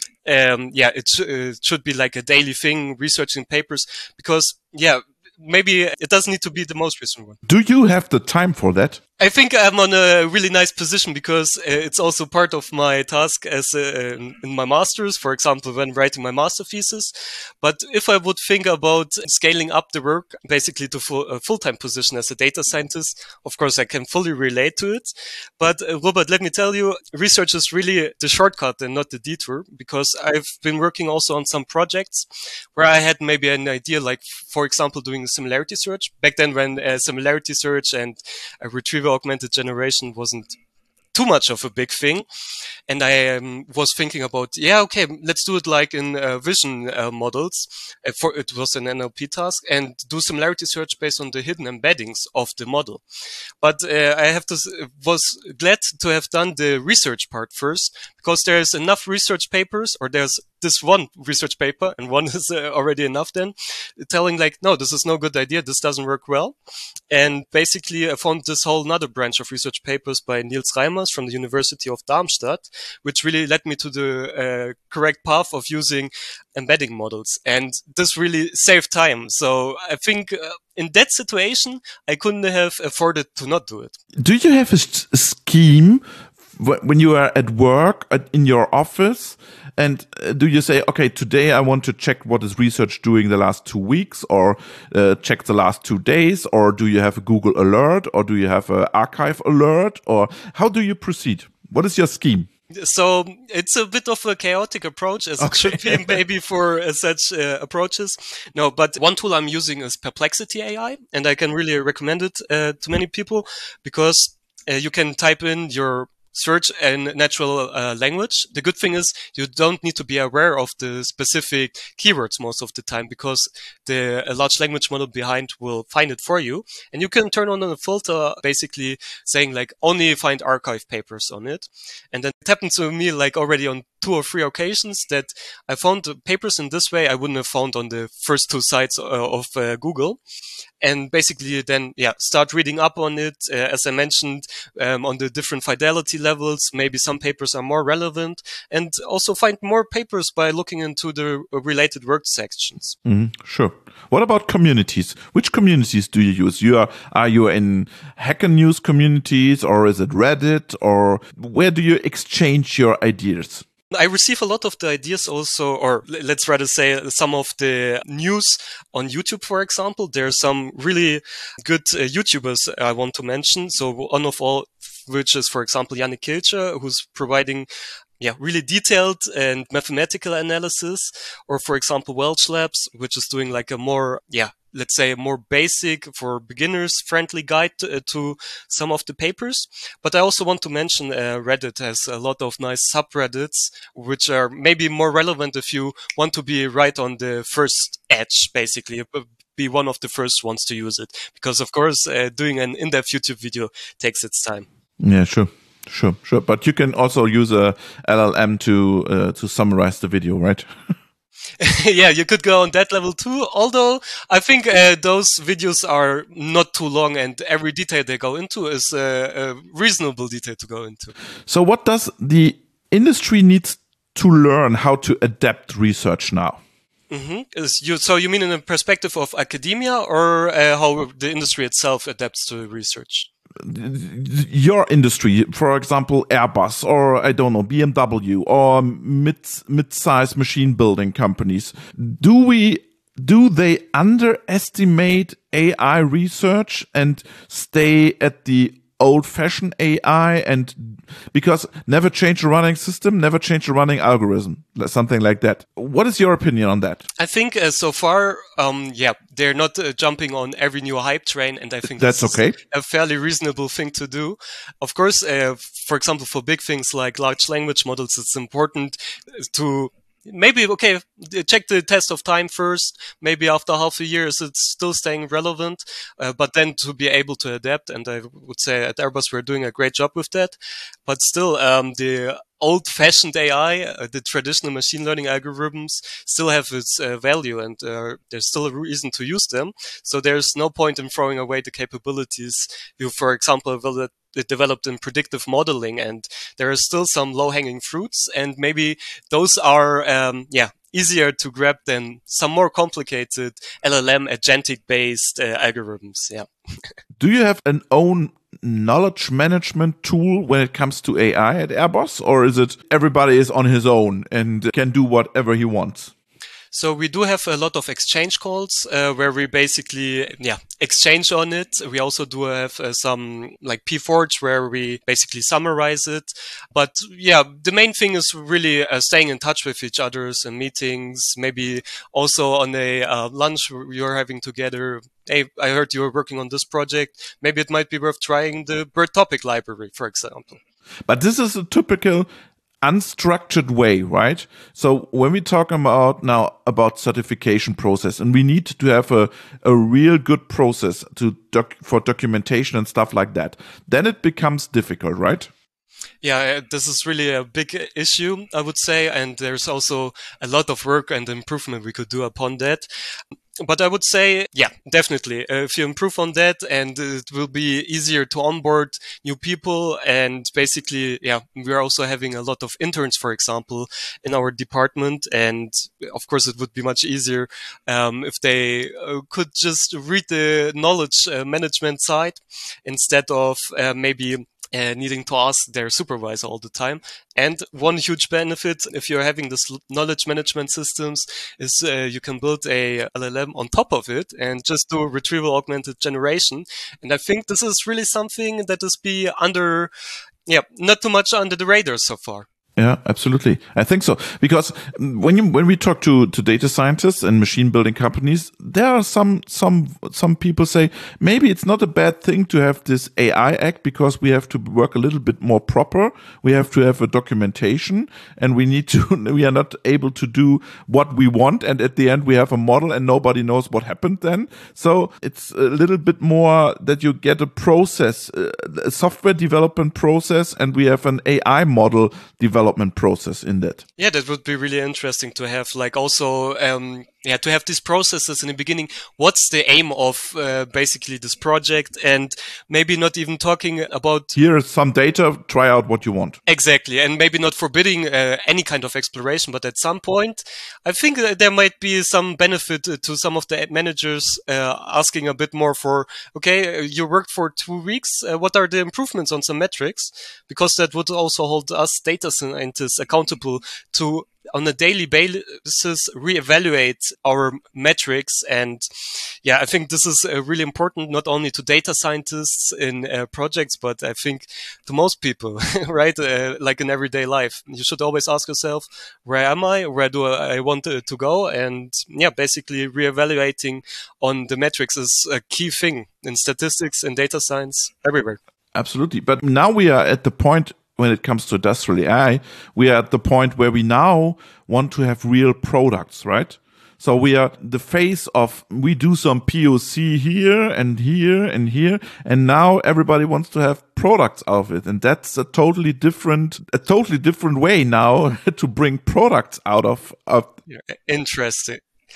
um, yeah, it, sh- it should be like a daily thing, researching papers, because yeah, maybe it doesn't need to be the most recent one. Do you have the time for that? I think I'm on a really nice position, because uh, it's also part of my task as uh, in my master's, for example, when writing my master thesis. But if I would think about scaling up the work, basically to full, a full-time position as a data scientist, of course, I can fully relate to it. But uh, Robert, let me tell you, research is really the shortcut and not the detour, because I've been working also on some projects where I had maybe an idea, like, for example, doing a similarity search. Back then when uh, similarity search and a retrieval augmented generation wasn't too much of a big thing. And I um, was thinking about, yeah, okay, let's do it like in uh, vision uh, models. Uh, for, it was an N L P task, and do similarity search based on the hidden embeddings of the model. But uh, I have to was glad to have done the research part first, because there's enough research papers, or there's this one research paper, and one is uh, already enough then, telling like, no, this is no good idea, this doesn't work well. And basically I found this whole another branch of research papers by Niels Reimers from the University of Darmstadt, which really led me to the uh, correct path of using embedding models. And this really saved time. So I think uh, in that situation, I couldn't have afforded to not do it. Do you have a s- scheme when you are at work at, in your office? And do you say, okay, today I want to check what is research doing the last two weeks, or uh, check the last two days? Or do you have a Google alert, or do you have an archive alert, or how do you proceed? What is your scheme? So it's a bit of a chaotic approach, as okay. It should be maybe for uh, such uh, approaches. No, but one tool I'm using is Perplexity A I, and I can really recommend it uh, to many people, because uh, you can type in your search in natural uh, language. The good thing is you don't need to be aware of the specific keywords most of the time, because the a large language model behind will find it for you. And you can turn on a filter basically saying like only find archive papers on it. And then it happened to me like already on two or three occasions that I found the papers in this way I wouldn't have found on the first two sites uh, of uh, Google. And basically then, yeah, start reading up on it. Uh, as I mentioned, um, on the different fidelity levels, maybe some papers are more relevant, and also find more papers by looking into the related work sections. Mm, sure. What about communities? Which communities do you use? You are, are you in Hacker News communities, or is it Reddit, or where do you exchange your ideas? I receive a lot of the ideas also, or let's rather say some of the news on YouTube, for example. There are some really good uh, YouTubers I want to mention. So one of all, which is, for example, Yannick Kilcher, who's providing yeah, really detailed and mathematical analysis, or for example, Welch Labs, which is doing like a more, yeah, let's say a more basic for beginners friendly guide to, uh, to some of the papers. But I also want to mention uh, Reddit has a lot of nice subreddits, which are maybe more relevant if you want to be right on the first edge, basically, be one of the first ones to use it. Because of course, uh, doing an in-depth YouTube video takes its time. Yeah, sure. Sure, sure. But you can also use a L L M to uh, to summarize the video, right? Yeah, you could go on that level too. Although I think uh, those videos are not too long, and every detail they go into is uh, a reasonable detail to go into. So, what does the industry needs to learn how to adapt research now? Mm-hmm. Is you, so you mean in the perspective of academia, or uh, how the industry itself adapts to research? Your industry, for example, Airbus, or I don't know, B M W, or mid mid-sized machine building companies. Do we do they underestimate A I research and stay at the old-fashioned A I, and because never change a running system, never change a running algorithm, something like that? What is your opinion on that? I think uh, so far, um, yeah, they're not uh, jumping on every new hype train, and I think that's okay. A fairly reasonable thing to do. Of course, uh, for example, for big things like large language models, it's important to maybe, okay, check the test of time first. Maybe after half a year, is it still staying relevant? Uh, but then to be able to adapt, and I would say at Airbus, we're doing a great job with that. But still, um, the old-fashioned A I, uh, the traditional machine learning algorithms still have its uh, value, and uh, there's still a reason to use them. So there's no point in throwing away the capabilities you, for example, will it developed in predictive modeling, and there are still some low-hanging fruits, and maybe those are, um, yeah, easier to grab than some more complicated L L M agentic-based uh, algorithms. Yeah. Do you have an own knowledge management tool when it comes to A I at Airbus, or is it everybody is on his own and can do whatever he wants? So we do have a lot of exchange calls uh, where we basically, yeah, exchange on it. We also do have uh, some like P Forge where we basically summarize it. But yeah, the main thing is really uh, staying in touch with each other's and meetings. Maybe also on a uh, lunch you're having together. Hey, I heard you were working on this project. Maybe it might be worth trying the BERT topic library, for example. But this is a typical unstructured way, right? So when we talk about now about certification process, and we need to have a, a real good process to doc, for documentation and stuff like that, then it becomes difficult, right? Yeah, this is really a big issue, I would say, and there's also a lot of work and improvement we could do upon that. But I would say, yeah, definitely. Uh, if you improve on that, and it will be easier to onboard new people. And basically, yeah, we're also having a lot of interns, for example, in our department. And of course, it would be much easier um, if they uh, could just read the knowledge uh, management side instead of uh, maybe Uh, needing to ask their supervisor all the time. And one huge benefit, if you're having this knowledge management systems, is uh, you can build a L L M on top of it and just do retrieval augmented generation. And I think this is really something that is be under, yeah, not too much under the radar so far. Yeah, absolutely. I think so. Because when you when we talk to, to data scientists and machine building companies, there are some some some people say maybe it's not a bad thing to have this A I act because we have to work a little bit more proper. We have to have a documentation, and we need to we are not able to do what we want, and at the end we have a model and nobody knows what happened then. So it's a little bit more that you get a process, a software development process, and we have an A I model development process in that. Yeah, that would be really interesting to have, like also, um, yeah, to have these processes in the beginning. What's the aim of uh, basically this project, and maybe not even talking about here is some data, try out what you want. Exactly, and maybe not forbidding uh, any kind of exploration, but at some point, I think that there might be some benefit to some of the managers uh, asking a bit more for, okay, you worked for two weeks, uh, what are the improvements on some metrics? Because that would also hold us data scientists accountable to, on a daily basis, reevaluate our metrics. And yeah, I think this is uh, really important, not only to data scientists in uh, projects, but I think to most people, right? Uh, like in everyday life, you should always ask yourself, where am I? Where do I want to, to go? And yeah, basically reevaluating on the metrics is a key thing in statistics and data science everywhere. Absolutely. But now we are at the point, when it comes to industrial A I, we are at the point where we now want to have real products, right? So we are the phase of, we do some P O C here and here and here, and now everybody wants to have products out of it. And that's a totally different, a totally different way now to bring products out of. of yeah, interesting.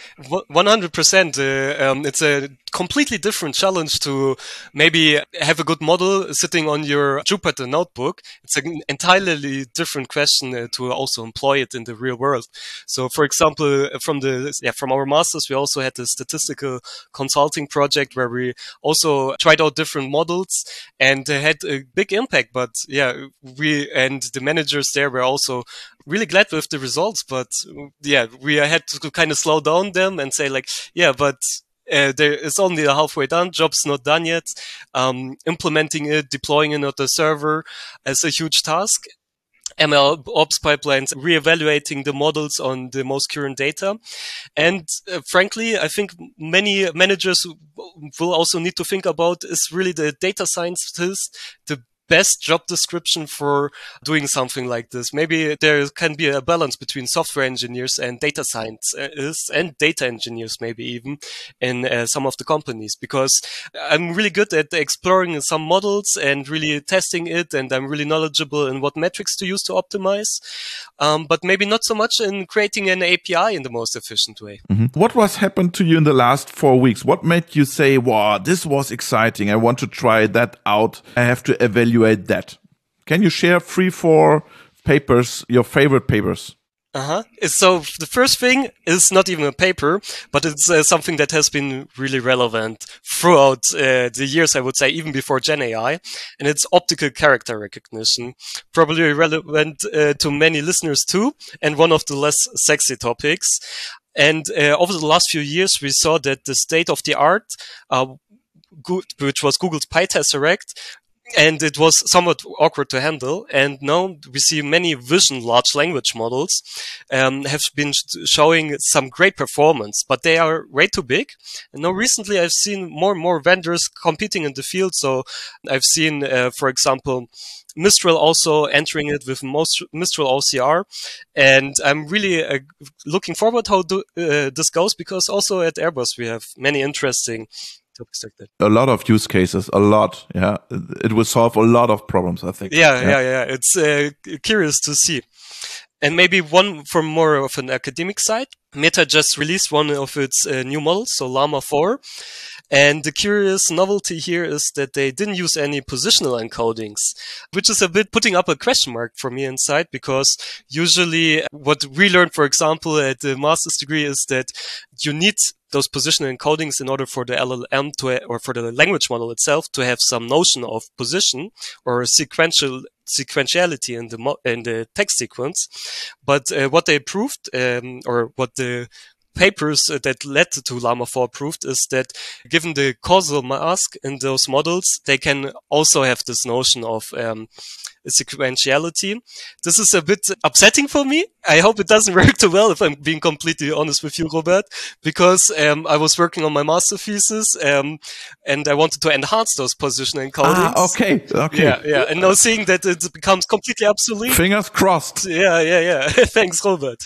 one hundred percent. Uh, um, it's a completely different challenge to maybe have a good model sitting on your Jupyter notebook. It's an entirely different question uh, to also employ it in the real world. So, for example, from the yeah from our masters, we also had a statistical consulting project where we also tried out different models and uh, had a big impact. But yeah, we and the managers there were also really glad with the results. But yeah, we had to kind of slow down them and say like, yeah, but Uh, there, it's only halfway done. Job's not done yet. Um, implementing it, deploying it on the server is a huge task. M L ops pipelines, reevaluating the models on the most current data. And uh, frankly, I think many managers will also need to think about, is really the data scientist the best job description for doing something like this? Maybe there can be a balance between software engineers and data scientists and data engineers, maybe even in uh, some of the companies, because I'm really good at exploring some models and really testing it, and I'm really knowledgeable in what metrics to use to optimize, um, but maybe not so much in creating an A P I in the most efficient way. Mm-hmm. What was happened to you in the last four weeks? What made you say, wow, this was exciting, I want to try that out, I have to evaluate that? Can you share three, four papers, your favorite papers? Uh-huh. So the first thing is not even a paper, but it's uh, something that has been really relevant throughout uh, the years, I would say, even before Gen A I, and it's optical character recognition. Probably relevant uh, to many listeners too, and one of the less sexy topics. And uh, over the last few years, we saw that the state of the art, uh, which was Google's PyTesseract, and it was somewhat awkward to handle. And now we see many vision large language models um, have been sh- showing some great performance, but they are way too big. And now recently I've seen more and more vendors competing in the field. So I've seen, uh, for example, Mistral also entering it with most Mistral O C R. And I'm really uh, looking forward how do, uh, this goes, because also at Airbus we have many interesting a lot of use cases, a lot. Yeah, it will solve a lot of problems, I think. Yeah, yeah, yeah. yeah. It's uh, curious to see. And maybe one from more of an academic side. Meta just released one of its uh, new models, so Llama four. And the curious novelty here is that they didn't use any positional encodings, which is a bit putting up a question mark for me inside, because usually what we learned, for example, at the master's degree is that you need those positional encodings in order for the L L M to, or for the language model itself to have some notion of position or sequential sequentiality in the mo- in the text sequence. But uh, what they proved, um, or what the papers that led to Llama four proved, is that given the causal mask in those models, they can also have this notion of um, sequentiality. This is a bit upsetting for me. I hope it doesn't work too well, if I'm being completely honest with you, Robert, because um, I was working on my master thesis um, and I wanted to enhance those positional encodings. Ah, okay, okay. Yeah, yeah. And now seeing that it becomes completely obsolete. Fingers crossed. Yeah, yeah, yeah. Thanks, Robert.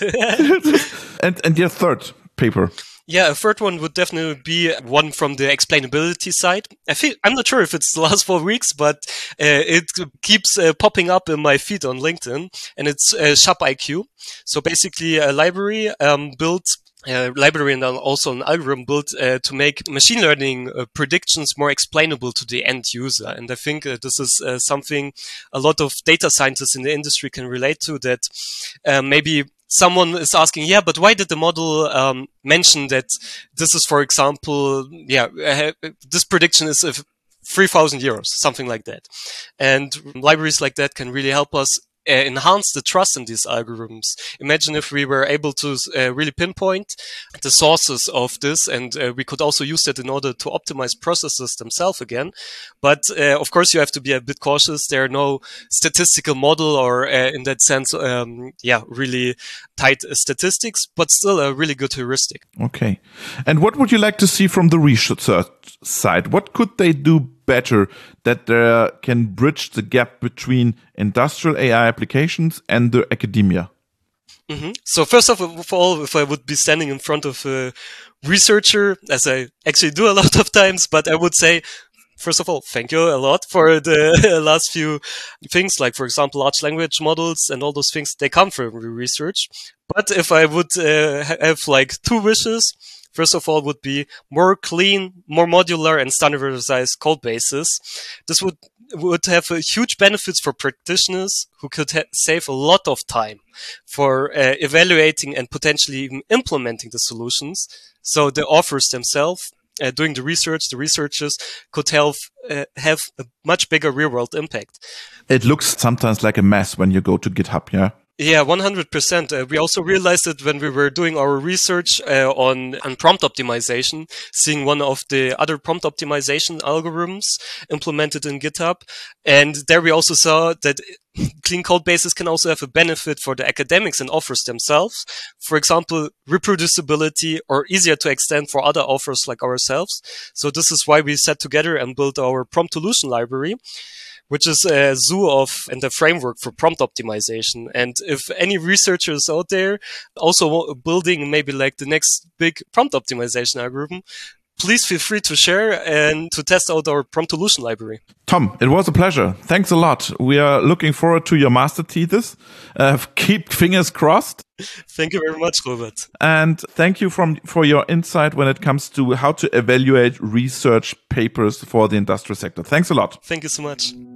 and and your third paper? Yeah, a third one would definitely be one from the explainability side. I feel, I'm not sure if it's the last four weeks, but uh, it keeps uh, popping up in my feed on LinkedIn, and it's uh, ShapIQ. So basically a library um, built Uh, library and also an algorithm built uh, to make machine learning uh, predictions more explainable to the end user. And I think uh, this is uh, something a lot of data scientists in the industry can relate to, that uh, maybe someone is asking, yeah, but why did the model um, mention that this is, for example, yeah, uh, this prediction is of three thousand euros, something like that. And libraries like that can really help us uh, enhance the trust in these algorithms. Imagine if we were able to uh, really pinpoint the sources of this, and uh, we could also use that in order to optimize processes themselves again. But uh, of course, you have to be a bit cautious. There are no statistical model or uh, in that sense, um, yeah, really tight uh, statistics, but still a really good heuristic. Okay. And what would you like to see from the research side? What could they do better that they can bridge the gap between industrial A I applications and the academia? Mm-hmm. So first of all, if I would be standing in front of a researcher, as I actually do a lot of times, but I would say, first of all, thank you a lot for the last few things, like, for example, large language models and all those things. They come from research. But if I would uh, have like two wishes, first of all, would be more clean, more modular and standardized code bases. This would would have a huge benefits for practitioners who could ha- save a lot of time for uh, evaluating and potentially even implementing the solutions. So the authors themselves, uh, doing the research, the researchers could help uh, have a much bigger real-world impact. It looks sometimes like a mess when you go to GitHub, yeah? Yeah, one hundred percent. Uh, we also realized that when we were doing our research uh, on, on prompt optimization, seeing one of the other prompt optimization algorithms implemented in GitHub. And there we also saw that clean code bases can also have a benefit for the academics and authors themselves. For example, reproducibility or easier to extend for other authors like ourselves. So this is why we sat together and built our Promptolution library, which is a zoo of and a framework for prompt optimization. And if any researchers out there also building maybe like the next big prompt optimization algorithm, please feel free to share and to test out our Promptolution library. Tom, it was a pleasure. Thanks a lot. We are looking forward to your master thesis. Uh, keep fingers crossed. Thank you very much, Robert. And thank you from, for your insight when it comes to how to evaluate research papers for the industrial sector. Thanks a lot. Thank you so much.